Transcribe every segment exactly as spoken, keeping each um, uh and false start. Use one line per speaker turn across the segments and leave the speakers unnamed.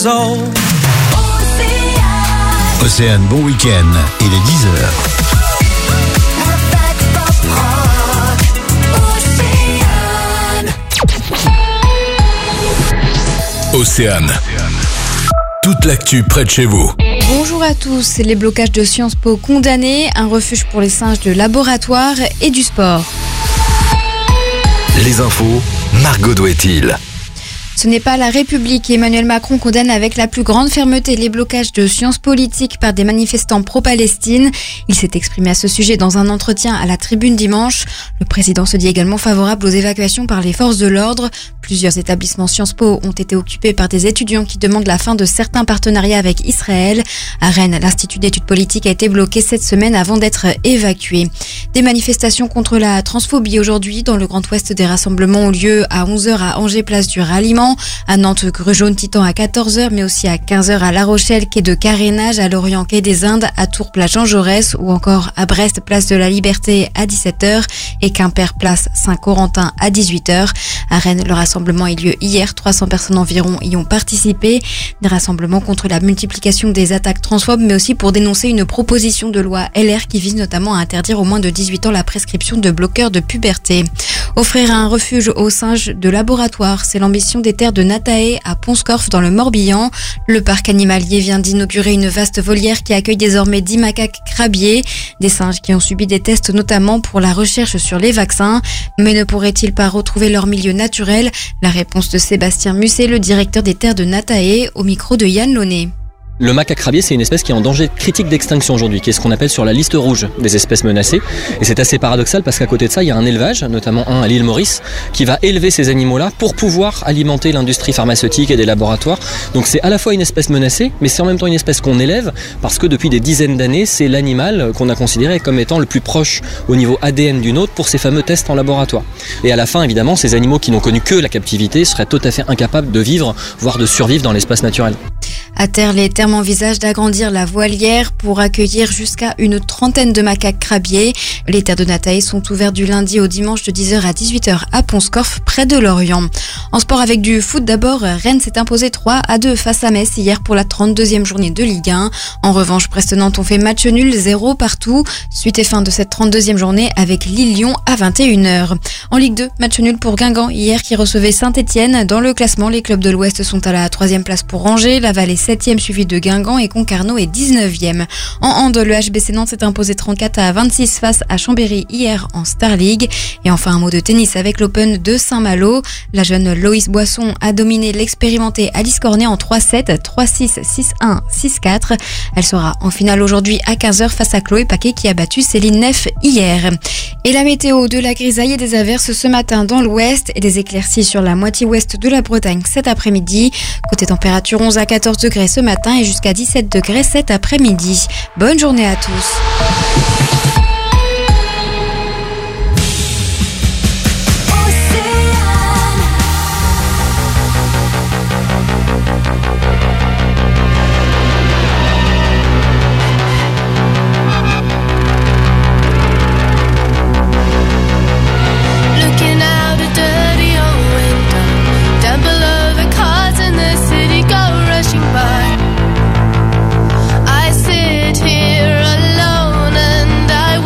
years old.
Océane, bon week-end, il est dix heures. Océane. Toute l'actu près de chez vous.
Bonjour à tous. Les blocages de Sciences Po condamnés, un refuge pour les singes de laboratoire et du sport.
Les infos, Margot Douet-il.
Ce n'est pas la République. Emmanuel Macron condamne avec la plus grande fermeté les blocages de sciences politiques par des manifestants pro-Palestine. Il s'est exprimé à ce sujet dans un entretien à la Tribune dimanche. Le président se dit également favorable aux évacuations par les forces de l'ordre. Plusieurs établissements Sciences Po ont été occupés par des étudiants qui demandent la fin de certains partenariats avec Israël. À Rennes, l'Institut d'études politiques a été bloqué cette semaine avant d'être évacué. Des manifestations contre la transphobie aujourd'hui. Dans le Grand Ouest, des rassemblements ont lieu à onze heures à Angers, place du Ralliement. À Nantes, Grue Jaune Titan à quatorze heures, mais aussi à quinze heures à La Rochelle, quai de Carénage, à Lorient, quai des Indes, à Tours, place Jean Jaurès, ou encore à Brest, place de la Liberté à dix-sept heures et Quimper, place Saint-Corentin à dix-huit heures. À Rennes, le rassemblement a eu lieu hier. trois cents personnes environ y ont participé. Des rassemblements contre la multiplication des attaques transphobes, mais aussi pour dénoncer une proposition de loi L R qui vise notamment à interdire aux moins de dix-huit ans la prescription de bloqueurs de puberté. Offrir un refuge aux singes de laboratoire, c'est l'ambition des terres de Natae à Pont-Scorff dans le Morbihan. Le parc animalier vient d'inaugurer une vaste volière qui accueille désormais dix macaques crabiers, des singes qui ont subi des tests notamment pour la recherche sur les vaccins. Mais ne pourraient-ils pas retrouver leur milieu naturel? La réponse de Sébastien Musset, le directeur des terres de Natae, au micro de Yann Launay.
Le macaque crabier, c'est une espèce qui est en danger critique d'extinction aujourd'hui, qui est ce qu'on appelle sur la liste rouge des espèces menacées. Et c'est assez paradoxal parce qu'à côté de ça, il y a un élevage, notamment un à l'île Maurice, qui va élever ces animaux-là pour pouvoir alimenter l'industrie pharmaceutique et des laboratoires. Donc c'est à la fois une espèce menacée, mais c'est en même temps une espèce qu'on élève parce que depuis des dizaines d'années, c'est l'animal qu'on a considéré comme étant le plus proche au niveau A D N du nôtre pour ces fameux tests en laboratoire. Et à la fin, évidemment, ces animaux qui n'ont connu que la captivité seraient tout à fait incapables de vivre, voire de survivre dans l'espace naturel.
À terre, les termes envisagent d'agrandir la volière pour accueillir jusqu'à une trentaine de macaques crabiers. Les terres de Natae sont ouvertes du lundi au dimanche de dix heures à dix-huit heures à Pont-Scorff, près de Lorient. En sport avec du foot d'abord, Rennes s'est imposé trois à deux face à Metz hier pour la trente-deuxième journée de Ligue un. En revanche, Brest-Nantes ont fait match nul, zéro partout. Suite et fin de cette trente-deuxième journée avec Lille-Lyon à vingt et une heures. En Ligue deux, match nul pour Guingamp hier qui recevait Saint-Etienne. Dans le classement, les clubs de l'Ouest sont à la troisième place pour Angers, Laval est septième suivi de Guingamp et Concarneau est dix-neuvième. En hand, le H B C Nantes s'est imposé trente-quatre à vingt-six face à Chambéry hier en Star League. Et enfin un mot de tennis avec l'Open de Saint-Malo. La jeune Loïs Boisson a dominé l'expérimentée Alice Cornet en trois sept, trois six, six un, six quatre. Elle sera en finale aujourd'hui à quinze heures face à Chloé Paquet qui a battu Céline Neff hier. Et la météo, de la grisaille et des averses ce matin dans l'ouest et des éclaircies sur la moitié ouest de la Bretagne cet après-midi. Côté température, onze à quatorze degrés ce matin et jusqu'à dix-sept degrés cet après-midi. Bonne journée à tous.
I sit here alone and I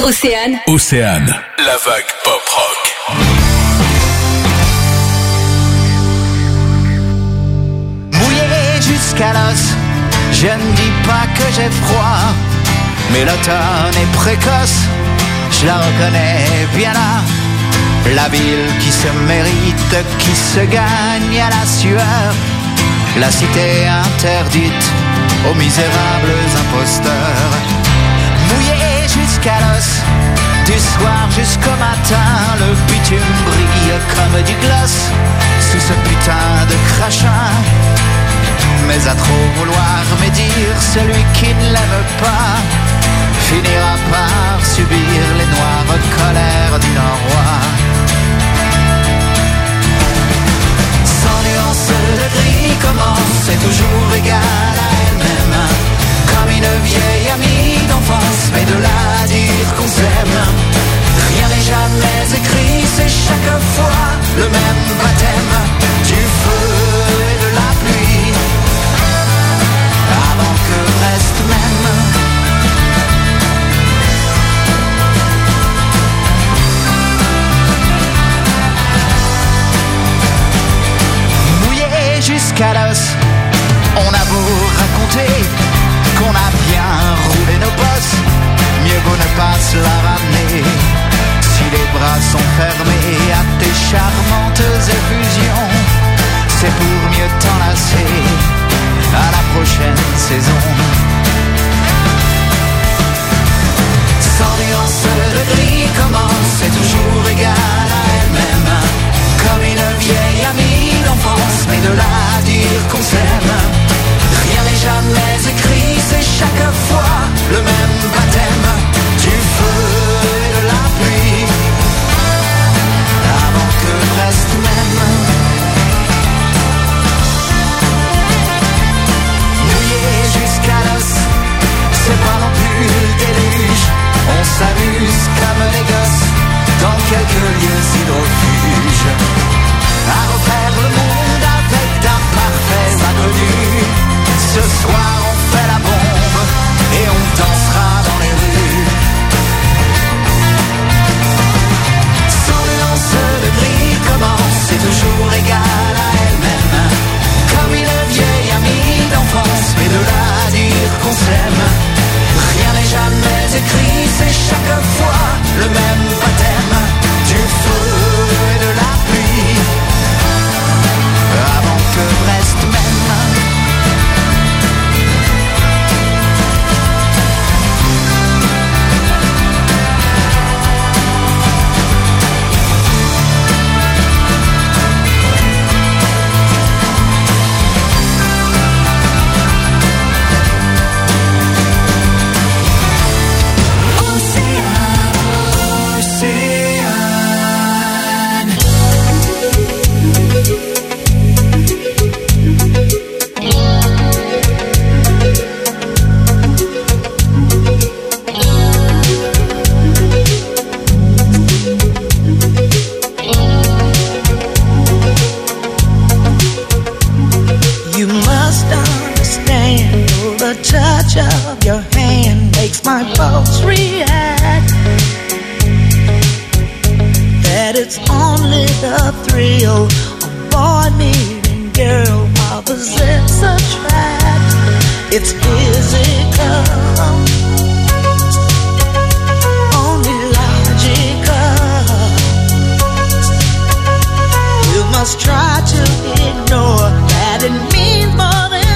Océane.
Océane, la vague pop rock.
Mouillé jusqu'à l'os, je ne dis pas que j'ai froid, mais l'automne est précoce, je la reconnais bien là. La ville qui se mérite, qui se gagne à la sueur, la cité interdite aux misérables imposteurs. Mouillé jusqu'à l'os, du soir jusqu'au matin, le bitume brille comme du gloss sous ce putain de crachin. Mais à trop vouloir médire, celui qui ne l'aime pas finira par subir les noires colères du Nord-Roi. Sans nuance de gris commence, c'est toujours égal à elle-même, comme une vieille amie d'enfance, mais de là à dire qu'on s'aime, rien n'est jamais écrit, c'est chaque fois le même baptême du feu et de la pluie, avant que reste même. Mouillé jusqu'à l'os, on a beau raconter qu'on a bien roulé nos bosses, mieux vaut ne pas se la ramener. Si les bras sont fermés à tes charmantes effusions, c'est pour mieux t'enlacer à la prochaine saison. Sans nuance de gris commence, c'est toujours égal à elle-même, comme une vieille amie d'enfance, mais de là à dire qu'on s'aime, rien n'est jamais écrit, c'est chaque fois le même baptême du feu et de la pluie, avant que reste même. Mouillé jusqu'à l'os, c'est pas non plus le déluge, on s'amuse comme les gosses dans quelques lieux hydrofuges, à refaire le monde avec d'imparfaits inconnus. Ce soir on fait la bombe et on dansera dans les rues. Sans nuance de gris commence, c'est toujours égal à elle-même, comme une vieille amie d'enfance, mais de là à dire qu'on s'aime, rien n'est jamais écrit, c'est chaque fois le même baptême du feu et de la pluie, avant que reste même.
Of your hand makes my pulse react. That it's only the thrill of boy meeting girl, opposites attract. It's physical, only logical. You must try to ignore that it means more than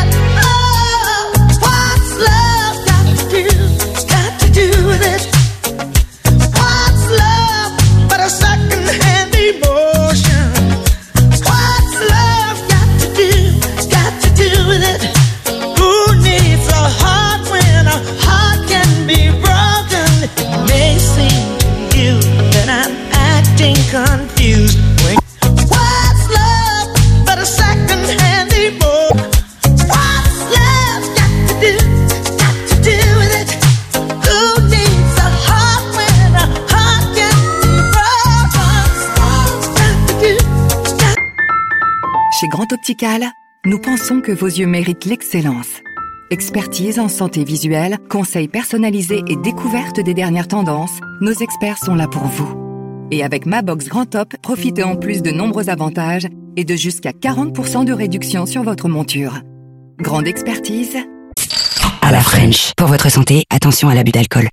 confused. What's love but a second-hand emotion? What's love got to do, got to do with it? Who needs a heart when a heart can be broken? Got to do, got...
Chez Grand Optical, nous pensons que vos yeux méritent l'excellence. Expertise en santé visuelle, conseils personnalisés et découverte des dernières tendances, nos experts sont là pour vous. Et avec Ma Box Grand Top, profitez en plus de nombreux avantages et de jusqu'à quarante pour cent de réduction sur votre monture. Grande expertise.
À la French. Pour votre santé, attention à l'abus d'alcool.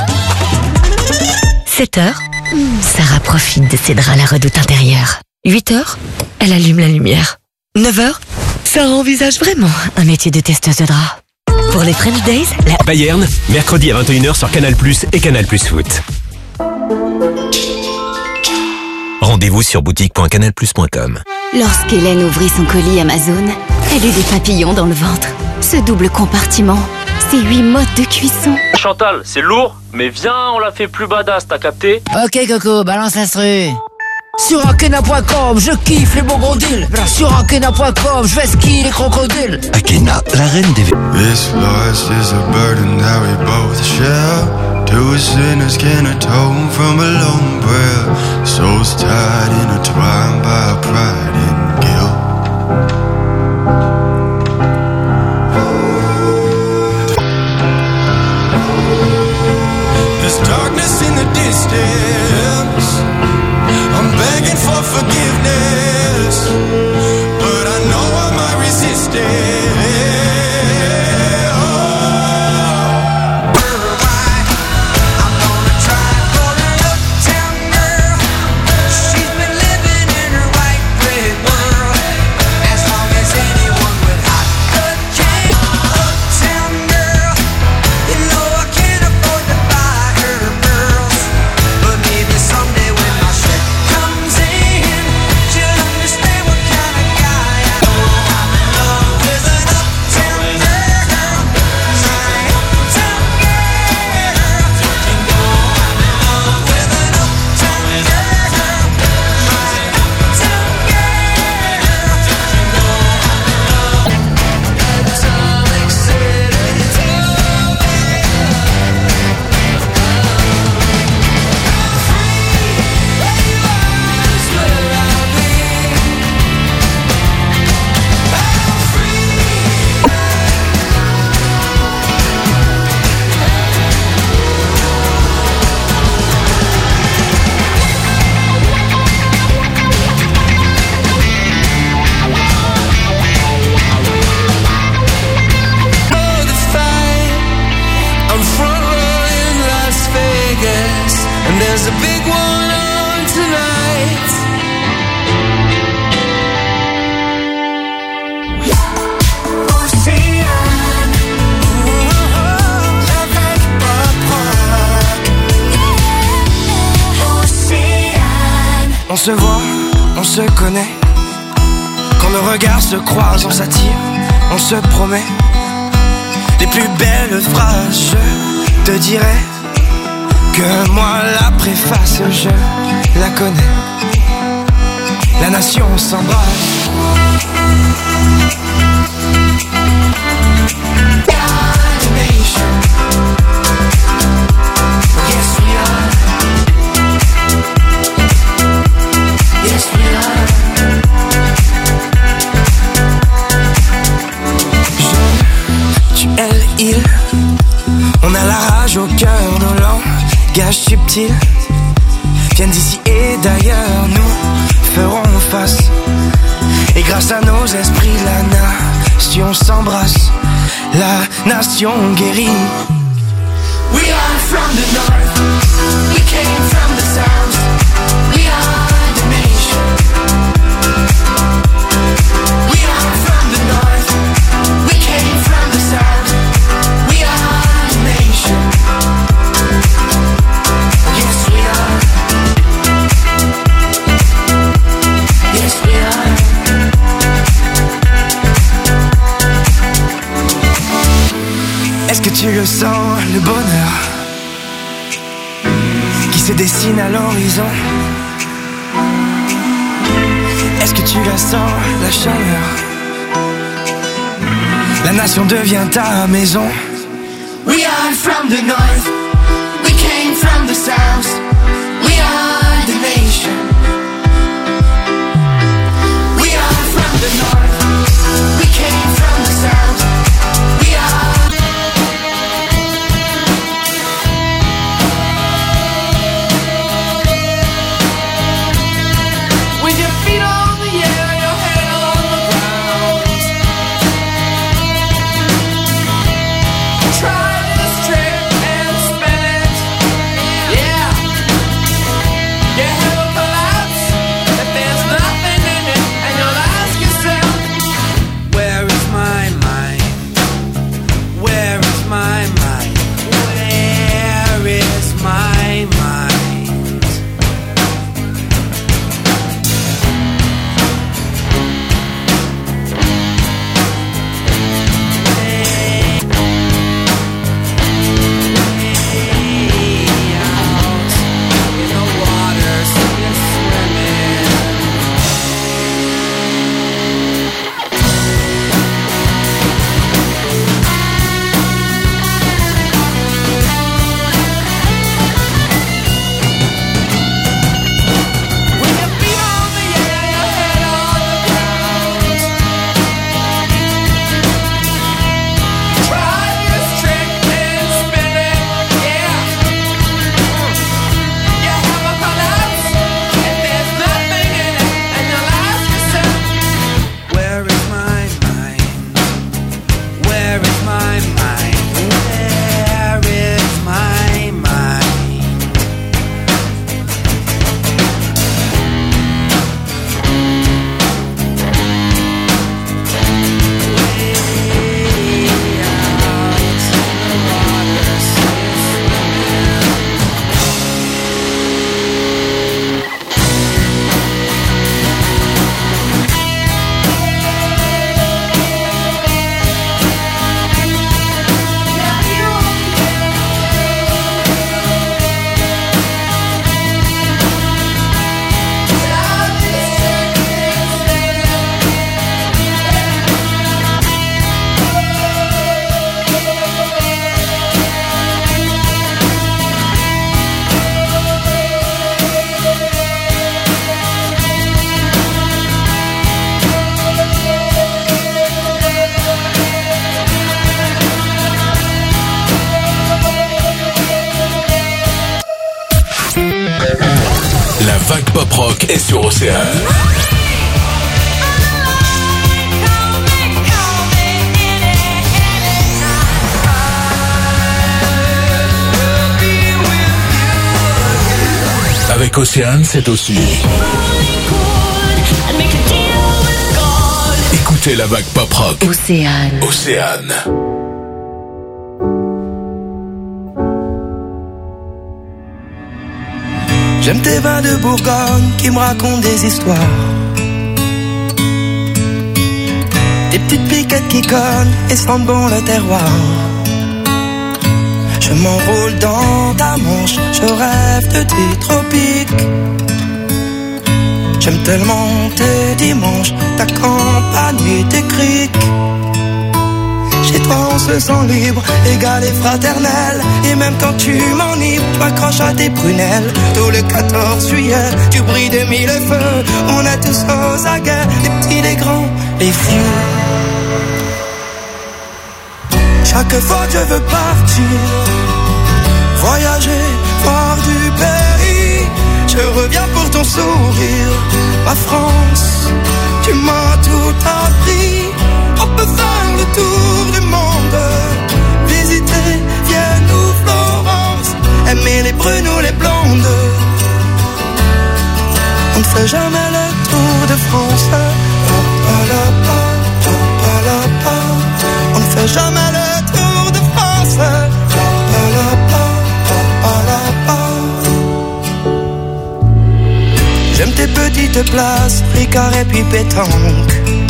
sept heures, Sarah profite de ses draps à la redoute intérieure. huit heures, elle allume la lumière. neuf heures, Sarah envisage vraiment un métier de testeuse de draps. Pour les French Days, la...
Bayern, mercredi à vingt et une heures sur Canal plus, et Canal plus Foot. Rendez-vous sur boutique point canal plus point com.
Lorsqu'Hélène ouvrit son colis Amazon, elle eut des papillons dans le ventre. Ce double compartiment, ces huit modes de cuisson.
Chantal, c'est lourd, mais viens, on la fait plus badass, t'as capté?
Ok Coco, balance l'instru. Sur Akena point com, je kiffe les bons gros deals. Sur Akena point com, je vais skier les crocodiles.
Akena, la reine des...
This loss is a burden that we both share. Two sinners can atone from a long breath. Souls tied, intertwined by pride and guilt. There's darkness in the distance. I'm begging for forgiveness, but I know I might resist it.
There's a big one on tonight. Océane, avec papa. Océane. On se voit, on se connaît. Quand nos regards se croisent, on s'attire, on se promet. Les plus belles phrases, je te dirai. Que moi la préface, je la connais. La nation s'embrasse. Animation. Yes we are. Yes we are. Je, tu, elle, il. On a la rage au cœur, nos langues gages subtils viennent d'ici et d'ailleurs, nous ferons face. Et grâce à nos esprits, la nation s'embrasse, la nation guérit. We are from the north, we came from the south, we are the nation. We are from the north, we came from the south, we are the nation. Yes we are. Yes we are. Est-ce que tu le sens, le bonheur qui se dessine à l'horizon? Est-ce que tu la sens, la chaleur? La nation devient ta maison. We are from the north, we came from the south, we are the nation. We are from the north, we came from the south, we are
vague pop rock est sur Océane. Avec Océane, c'est aussi. Écoutez la vague pop rock.
Océane.
Océane.
J'aime tes vins de Bourgogne qui me racontent des histoires. Des petites piquettes qui cognent et sentent bon le terroir. Je m'enroule dans ta manche, je rêve de tes tropiques. J'aime tellement tes dimanches, ta campagne et tes criques. Chez toi on se sent libre, égal et fraternel. Et même quand tu m'enivres, tu m'accroches à tes prunelles. Tout le quatorze juillet, tu brilles de mille feux. On est tous aux aguets, les petits, les grands, les vieux. Chaque fois que je veux partir, voyager, voir du pays, je reviens pour ton sourire. Ma France, tu m'as tout appris. On peut faire le tour du monde, visiter Vienne ou Florence, aimer les brunes ou les blondes. On ne fait jamais le tour de France. On ne fait jamais le tour de France. J'aime tes petites places, Ricard et puis pétanque.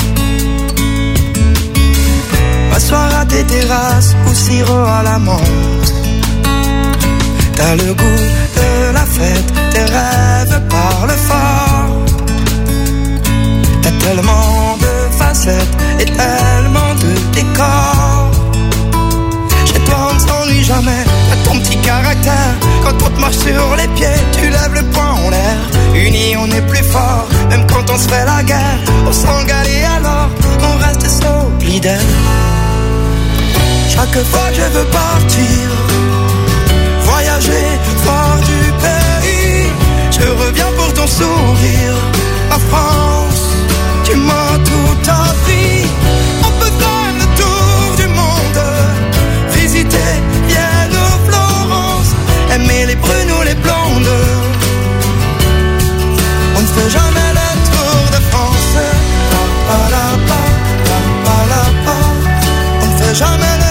M'asseoir à tes terrasses ou sirop à la menthe. T'as le goût de la fête, tes rêves parlent fort. T'as tellement de facettes et tellement de décors. Chez toi on ne s'ennuie jamais, t'as ton petit caractère. Quand on te marche sur les pieds, tu lèves le poing en l'air. Unis on est plus fort, même quand on se fait la guerre. On s'engale et alors, on reste solidaire. Chaque fois que je veux partir, voyager, voir du pays, je reviens pour ton sourire. Ma France, tu m'as tout appris. On peut faire le tour du monde, visiter Vienne ou Florence, aimer les brunes ou les blondes. On ne fait jamais le tour de France. Pa, pa, la, pa, pa, pa, la, pa. On ne fait jamais le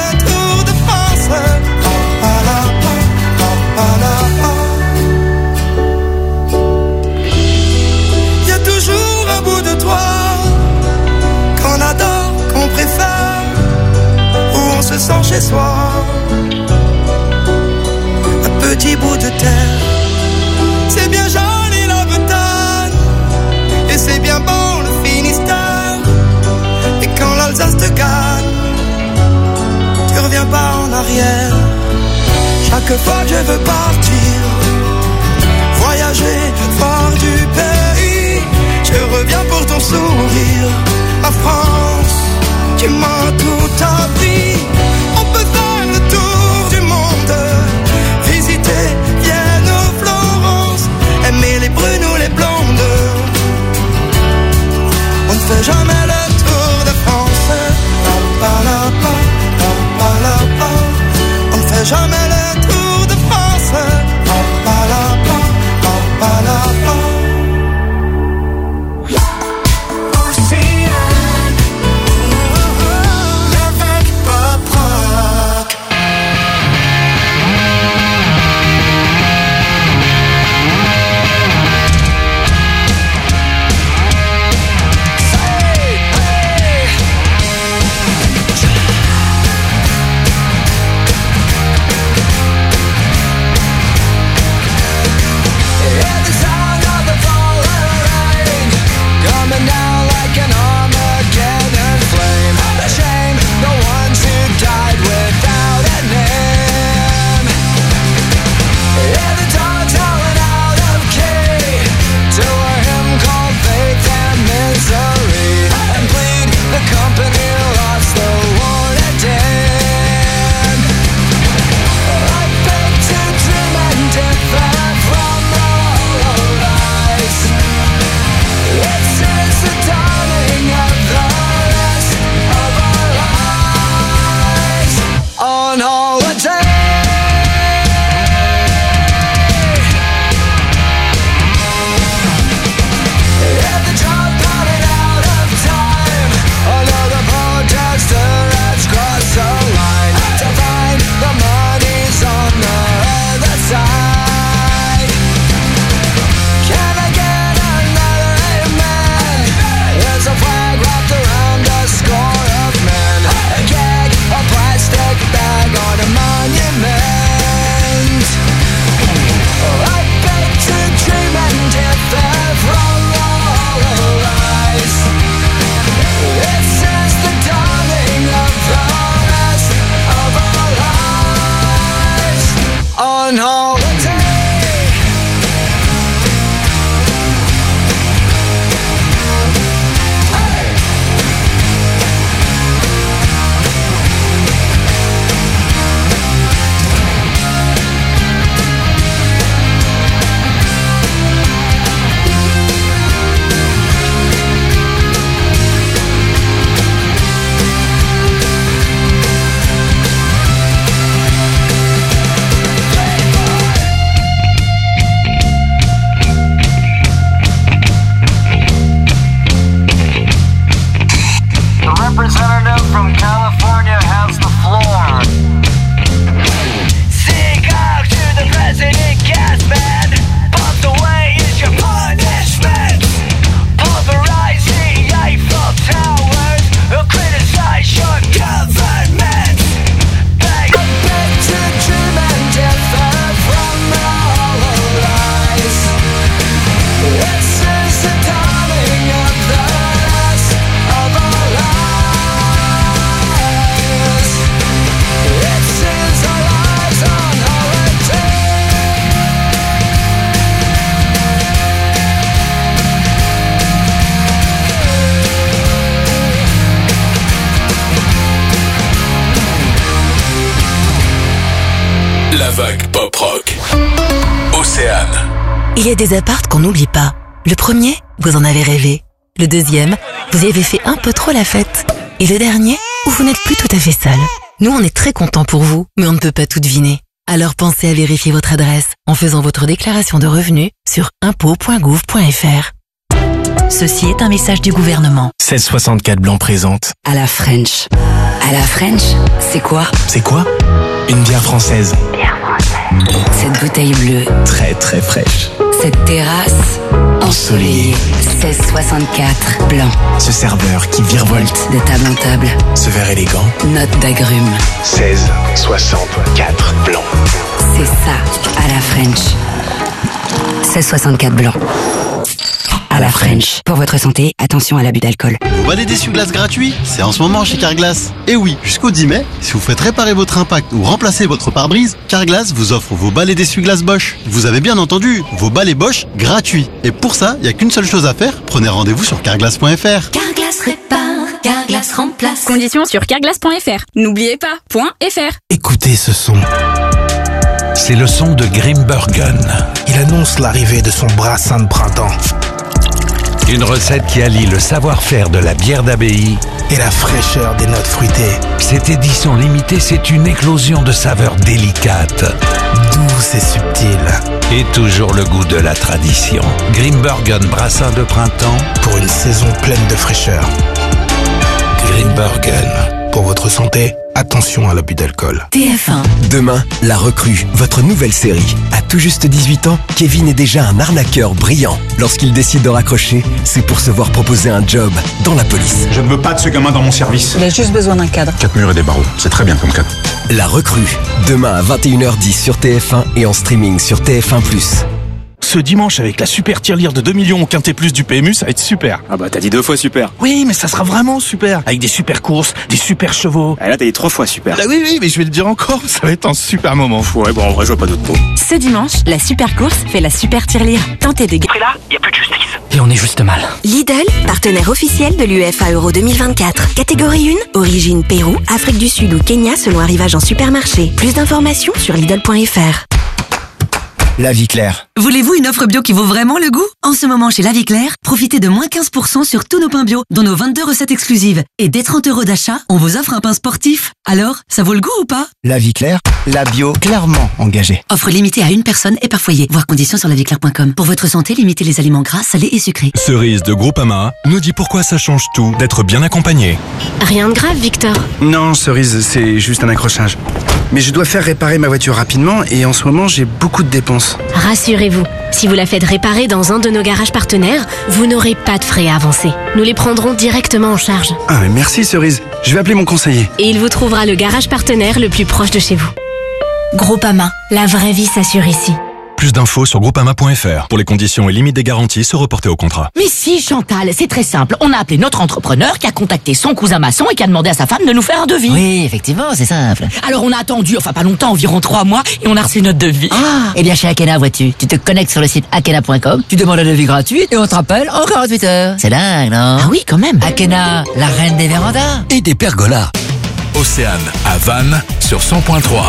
se sent chez soi. Un petit bout de terre, c'est bien joli la Bretagne, et c'est bien bon le Finistère. Et quand l'Alsace te gagne, tu reviens pas en arrière. Chaque fois que je veux partir, voyager, voir du pays, je reviens pour ton sourire. Ma France, tu m'as tout appris. On peut faire le tour du monde, visiter Vienne ou Florence, aimer les brunes ou les blondes. On ne fait jamais le tour de France. Pa, pa, la, pa, pa, pa, la, pa. On ne fait jamais le tour de France. Pa, pa, la, pa, pa, pa, la, pa.
Océane, la vague pop. on holiday.
Representative from California has the floor. Sing out to the president, gas man. Pumped away is your punishment. Pulverize the Eiffel Towers. Criticize your government. Beg, beg to dream and differ from the hollow lies. This is the dawning of the last of our lives.
La vague pop rock. Océane.
Il y a des apparts qu'on n'oublie pas. Le premier, vous en avez rêvé. Le deuxième, vous y avez fait un peu trop la fête. Et le dernier, où vous n'êtes plus tout à fait seul. Nous, on est très contents pour vous, mais on ne peut pas tout deviner. Alors pensez à vérifier votre adresse en faisant votre déclaration de revenus sur impôts point gouv point fr. Ceci est un message du gouvernement.
seize soixante-quatre Blanc présente.
À la French. À la French, c'est quoi?
C'est quoi? Une bière française.
Bière française. Cette bouteille bleue.
Très très fraîche.
Cette terrasse ensoleillée. seize soixante-quatre Blanc.
Ce serveur qui virevolte
de table en table.
Ce verre élégant.
Note d'agrumes.
seize soixante-quatre Blanc.
C'est ça, à la French. seize soixante-quatre Blanc. À la French. Pour votre santé, attention à l'abus d'alcool.
Vous balai d'essuie-glace gratuit, c'est en ce moment chez Carglass. Et oui, jusqu'au dix mai, si vous faites réparer votre impact ou remplacer votre pare-brise, Carglass vous offre vos balais d'essuie-glace Bosch. Vous avez bien entendu, vos balais Bosch gratuits. Et pour ça, il n'y a qu'une seule chose à faire, prenez rendez-vous sur carglass point fr.
Carglass répare, Carglass remplace. Conditions sur carglass point fr. N'oubliez pas, .fr.
Écoutez ce son. C'est le son de Grimbergen. Il annonce l'arrivée de son brassin de printemps. Une recette qui allie le savoir-faire de la bière d'abbaye et la fraîcheur des notes fruitées. Cette édition limitée, c'est une éclosion de saveurs délicates, douces et subtiles. Et toujours le goût de la tradition. Grimbergen brassin de printemps pour une saison pleine de fraîcheur. Grimbergen. Pour votre santé, attention à l'abus d'alcool.
T F un.
Demain, La Recrue, votre nouvelle série. À tout juste dix-huit ans, Kevin est déjà un arnaqueur brillant. Lorsqu'il décide de raccrocher, c'est pour se voir proposer un job dans la police.
Je ne veux pas de ce gamin dans mon service.
Il a juste besoin d'un cadre.
Quatre murs et des barreaux, c'est très bien comme cadre.
La Recrue, demain à vingt et une heures dix sur T F un et en streaming sur T F un plus.
Ce dimanche, avec la super tirelire de deux millions au Quintet Plus du P M U, ça va être super.
Ah bah t'as dit deux fois super.
Oui, mais ça sera vraiment super. Avec des super courses, des super chevaux.
Ah là t'as dit trois fois super.
Ah oui, oui, mais je vais le dire encore, ça va être un super moment.
Ouais, bon, en vrai, je vois pas d'autres mots.
Ce dimanche, la super course fait la super tirelire. Tentez des
Après là, y a plus de justice.
Et on est juste mal.
Lidl, partenaire officiel de l'U E F A Euro deux mille vingt-quatre. Catégorie un, origine Pérou, Afrique du Sud ou Kenya selon arrivage en supermarché. Plus d'informations sur lidl point fr.
La Vie Claire.
Voulez-vous une offre bio qui vaut vraiment le goût? En ce moment, chez La Vie Claire, profitez de moins quinze pour cent sur tous nos pains bio, dont nos vingt-deux recettes exclusives. Et dès trente euros d'achat, on vous offre un pain sportif. Alors, ça vaut le goût ou pas?
La Vie Claire, la bio clairement engagée.
Offre limitée à une personne et par foyer. Voir conditions sur la vie claire point com. Pour votre santé, limitez les aliments gras, salés et sucrés.
Cerise de Groupama nous dit pourquoi ça change tout d'être bien accompagné.
Rien de grave, Victor.
Non, Cerise, c'est juste un accrochage. Mais je dois faire réparer ma voiture rapidement et en ce moment, j'ai beaucoup de dépenses.
Rassurez-vous, si vous la faites réparer dans un de nos garages partenaires, vous n'aurez pas de frais à avancer. Nous les prendrons directement en charge.
Ah, mais merci Cerise. Je vais appeler mon conseiller.
Et il vous trouvera le garage partenaire le plus proche de chez vous. Groupama, la vraie vie s'assure ici.
Plus d'infos sur groupama point f r. Pour les conditions et limites des garanties, se reporter au contrat.
Mais si, Chantal, c'est très simple. On a appelé notre entrepreneur qui a contacté son cousin maçon et qui a demandé à sa femme de nous faire un devis.
Oui, effectivement, c'est simple.
Alors on a attendu, enfin pas longtemps, environ trois mois, et on a reçu notre devis.
Ah, eh bien chez Akena, vois-tu, tu te connectes sur le site akena point com, tu demandes un devis gratuit et on te rappelle en quarante-huit heures. C'est dingue, non?
Ah oui, quand même.
Akena, la reine des vérandas.
Et des pergolas.
Océane à Vannes sur cent point trois.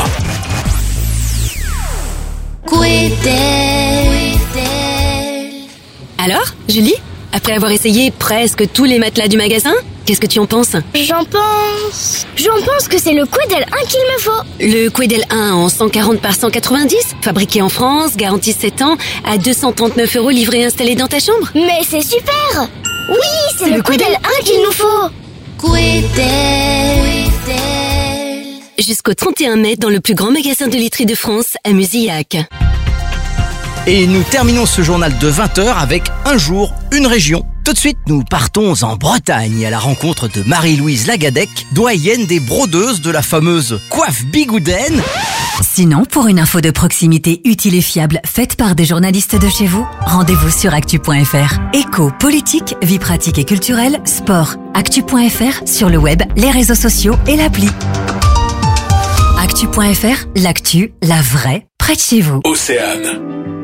Alors, Julie, après avoir essayé presque tous les matelas du magasin, qu'est-ce que tu en penses?
J'en pense... J'en pense que c'est le Quidel un qu'il me faut.
Le Quidel un en cent quarante par cent quatre-vingt-dix, fabriqué en France, garantie sept ans, à deux cent trente-neuf euros livré et installé dans ta chambre.
Mais c'est super! Oui, c'est le, le Quidel un qu'il nous faut. Quidel.
Jusqu'au trente et un mai dans le plus grand magasin de literie de France à Musillac.
Et nous terminons ce journal de vingt heures avec un jour, une région. Tout de suite, nous partons en Bretagne à la rencontre de Marie-Louise Lagadec, doyenne des brodeuses de la fameuse coiffe bigouden.
Sinon, pour une info de proximité utile et fiable, faite par des journalistes de chez vous, rendez-vous sur actu point f r. Éco, politique, vie pratique et culturelle, sport. actu point f r sur le web, les réseaux sociaux et l'appli. actu point f r, l'actu, la vraie, près de chez vous.
Océane.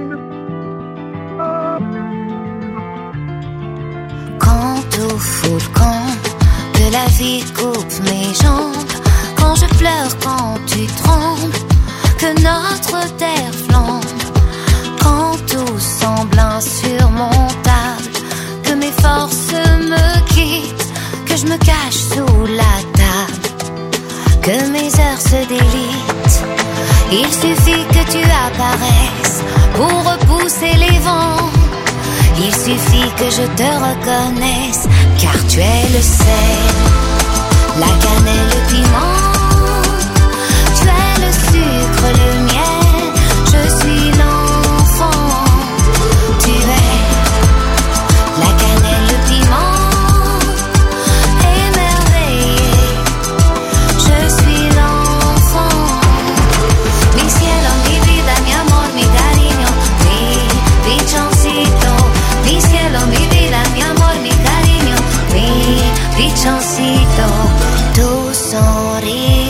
Quand au fond le camp de la vie coupe mes jambes, quand je pleure, quand tu trembles, que notre terre flambe, quand tout semble insurmontable, que mes forces me quittent, que je me cache sous la table, que mes heures se délitent. Il suffit que tu apparaisses pour repousser les vents. Il suffit que je te reconnaisse, car tu es le sel, la cannelle, le piment. Tu es le sucre, le miel, je suis l'enfant. Tu es la cannelle, le piment, émerveillé, je suis l'enfant. Mi cielo, mi vida, mi amor, mi cariño, mi pichoncito. Mi cielo, mi vida, mi amor, mi cariño, mi pichoncito, tu sonrisa.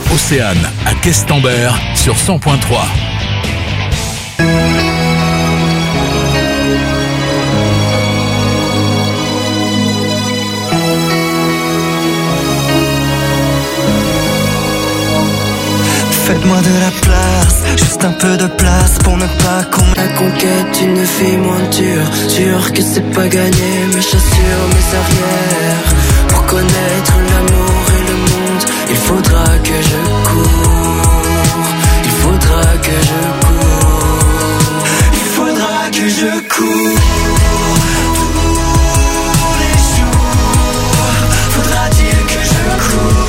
Océane à Questembert sur cent point trois.
Faites-moi de la place, juste un peu de place pour ne pas qu'on... La conquête, une vie moins dure, sûr que c'est pas gagné, mais j'assure mes arrières. Pour connaître l'amour et le monde, il faudra que je cours, il faudra que je cours, il faudra que je cours. Tous les jours, faudra-t-il que je cours.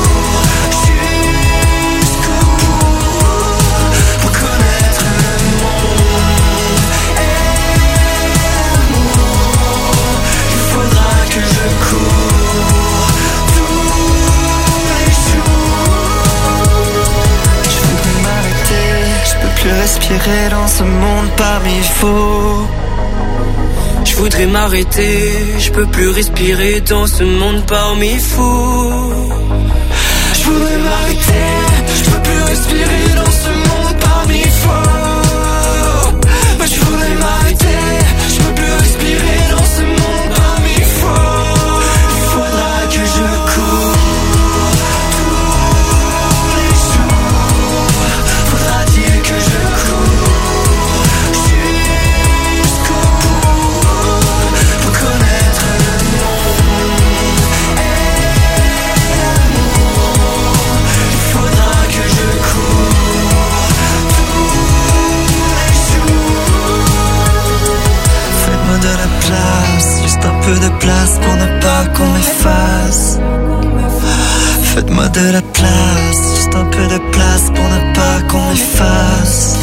Respirer dans ce monde parmi faux. Je voudrais m'arrêter, je peux plus respirer dans ce monde parmi fous. Je voudrais m'arrêter, je peux plus respirer dans ce monde parmi faux. Mais je voudrais m'arrêter, je peux plus respirer dans ce monde parmi faux. Il faudra que je cours. Juste un peu de place pour ne pas qu'on m'efface. Faites-moi de la place, juste un peu de place pour ne pas qu'on m'efface.